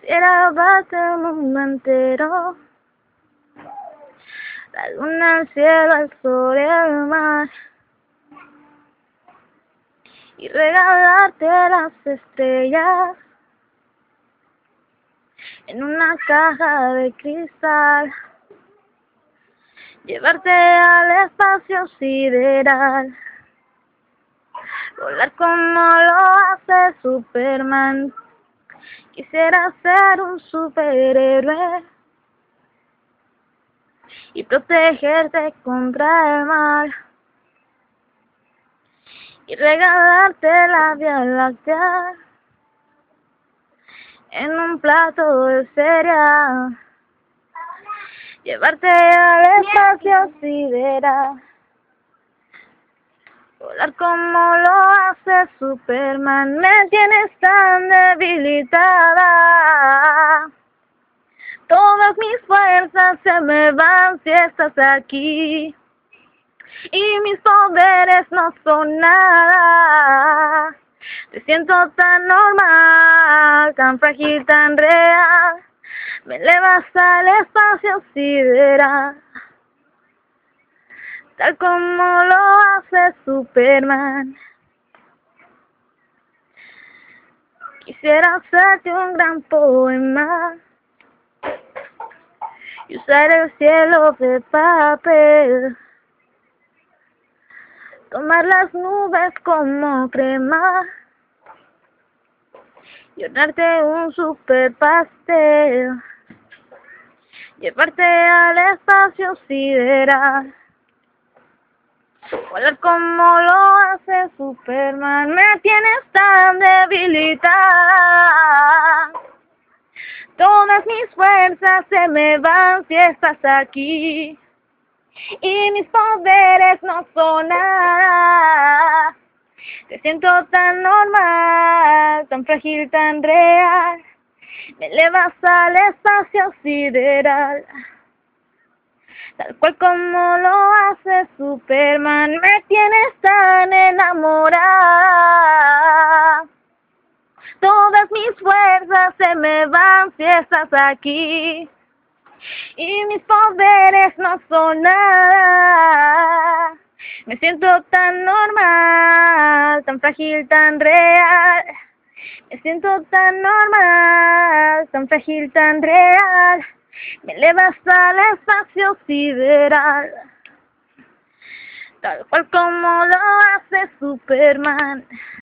Quisiera darte el mundo entero, la luna, el cielo, el sol y el mar, y regalarte las estrellas en una caja de cristal, llevarte al espacio sideral, volar como lo hace Superman. Quisiera ser un superhéroe y protegerte contra el mal, y regalarte la Vía Láctea en un plato de cereal, llevarte al espacio sideral, volar como lo hace Superman. Me tienes tan debilitada, todas mis fuerzas se me van si estás aquí, y mis poderes no son nada. Te siento tan normal, tan frágil, tan real. Me elevas al espacio sideral, tal como lo hace Superman. Quisiera hacerte un gran poema y usar el cielo de papel, tomar las nubes como crema y hornearte un super pastel, llevarte al espacio sideral, volar como lo hace Superman. Me tienes tan debilitada, todas mis fuerzas se me van si estás aquí, y mis poderes no son nada. Te siento tan normal, tan frágil, tan real. Me elevas al espacio sideral, tal cual como lo hace Superman. Me tienes tan enamorada, todas mis fuerzas se me van si estás aquí, y mis poderes no son nada. Me siento tan normal, tan frágil, tan real. Me siento tan normal, tan frágil, tan real. Me elevas al espacio sideral, tal cual como lo hace Superman.